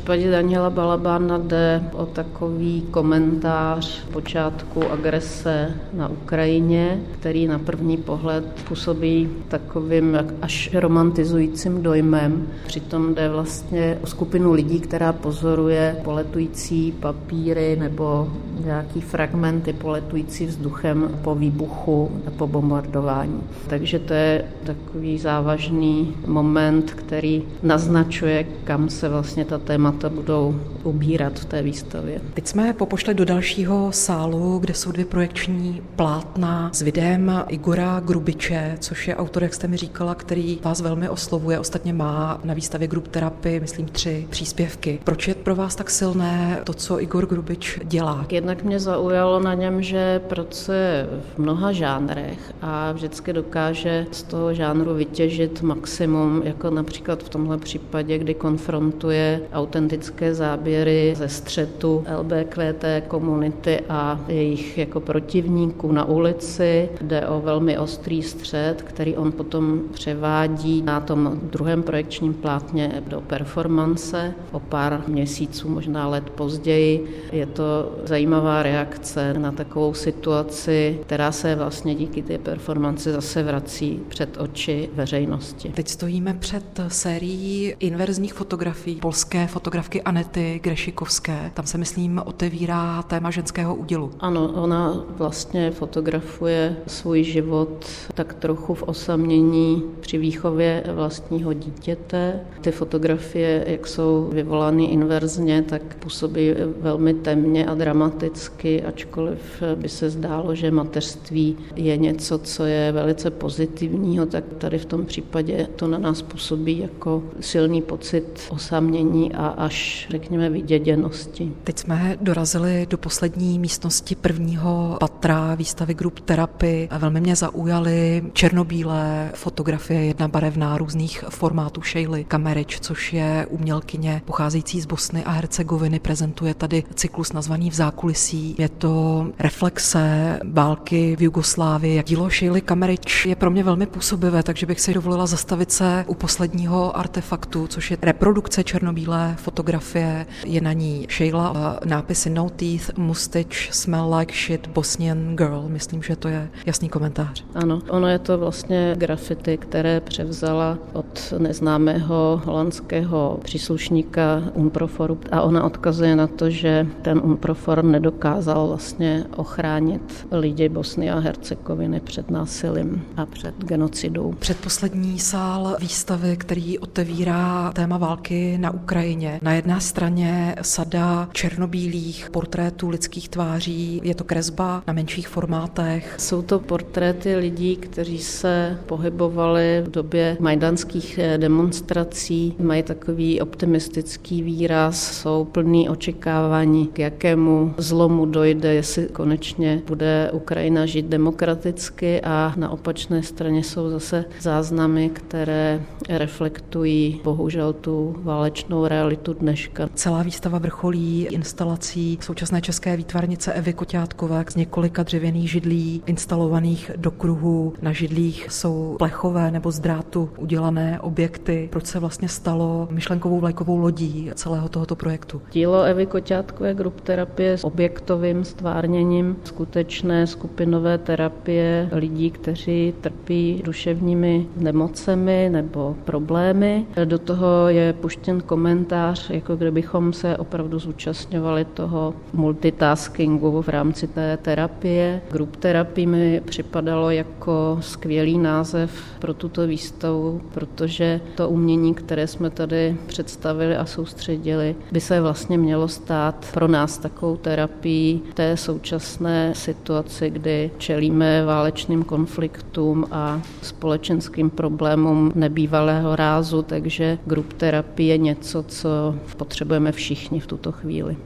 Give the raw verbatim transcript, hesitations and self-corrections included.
případě Daniela Balabána jde o takový komentář počátku agrese na Ukrajině, který na první pohled působí takovým až romantizujícím dojmem. Přitom jde vlastně o skupinu lidí, která pozoruje poletující papíry nebo nějaký fragmenty poletující vzduchem po výbuchu a po bombardování. Takže to je takový závažný moment, který naznačuje, kam se vlastně ta témata budou ubírat v té výstavě. Teď jsme popošli do dalšího sálu, kde jsou dvě projekční plátna s videem Igora Grubiče, což je autor, jak jste mi říkala, který vás velmi oslovuje. Ostatně má na výstavě Group Therapy, myslím, tři příspěvky. Proč je pro vás tak silné to, co Igor Grubič dělá? Jednak mě zaujalo na něm, že pracuje v mnoha žánrech a vždycky dokáže z toho žánru vytěžit maximum, jako například v tomhle případě, kdy konfrontuje autentické záběry ze střetu L B Q T komunity a jejich jako protivníků na ulici. Jde o velmi ostrý střet, který on potom převádí na tom druhém projekčním plátně do performance o pár měsíců, možná let později. Je to zajímavá reakce na takovou situaci, která se vlastně díky té performanci zase vrací před oči veřejnosti. Teď stojíme před sérií inverzních fotografií polské fotografky Anety Grešikovské. Tam se, myslím, otevírá téma ženského údělu. Ano, ona vlastně fotografuje svůj život tak trochu v osamění při výchově vlastního dítěte. Ty fotografie, jak jsou vyvolány inverzně, tak působí velmi temně a dramaticky, ačkoliv by se zdálo, že mateřství je něco, co je velice pozitivního, tak tady v tom případě to na nás působí jako silný pocit osamění a až, řekněme, vyděděnosti. Teď jsme dorazili do poslední místnosti prvního patra výstavy Group Therapy a velmi mě zaujaly černobílé fotografie, jedna barevná různých formátů Sheily Kamerič, což je umělkyně pocházející z Bosny a Hercegoviny, prezentuje tady cyklus nazvaný V zákulisí. Je to reflexe války v Jugoslávii. Dílo Sheily Kamerič je pro mě velmi působivé, takže bych si dovolila zastavit se u posledního artefaktu, což je reprodukce černobílé fotografie. Je na ní Sheila, nápisy No teeth, mustache, smell like shit, Bosnian girl. Myslím, že to je jasný komentář. Ano, ono je to vlastně graffiti, které převzala od neznámého holandského příslušníka UNPROFORu a ona odkazuje na to, že ten UNPROFOR nedokázal vlastně ochránit lidi Bosny a Hercegoviny před násilím a před genocidou. Předposlední sál výstavy, který otevírá téma války na Ukrajině. Na jedné straně sada černobílých portrétů lidských tváří, je to kresba na menších formátech. Jsou to portréty lidí, kteří se pohybovali v době majdanských demonstrací, mají takový optimistický výraz, jsou plný očekávání, k jakému zlomu dojde, jestli konečně bude Ukrajina žít demokraticky, a na opačné straně jsou zase záznamy, které reflektují bohužel tu válečnou realitu dneška. Celá výstava vrcholí instalací současné české výtvarnice Evy Koťátkové z několika dřevěných židlí instalovaných do kruhu. Na židlích jsou plechové nebo z drátu udělané objekty. Proč se vlastně stalo myšlenkovou vlajkovou lodí celého tohoto projektu? Dílo Evy Koťátkové Group Therapy s objektovým stvárněním skutečné skupinové terapie lidí, kteří trpí duševními nemocemi nebo problémy. Do toho je puštěn komentář, jako kdybychom se opravdu zúčastňovali toho multitaskingu v rámci té terapie. Group Therapy mi připadalo jako skvělý název pro tuto výstavu, protože to umění, které jsme tady představili a soustředili, by se vlastně mělo stát pro nás takovou terapií v té současné situaci, kdy čelíme válečným konfliktům a společenským problémům nebývalého rázu, takže Group Therapy je něco, co potřebujeme všichni v tuto chvíli.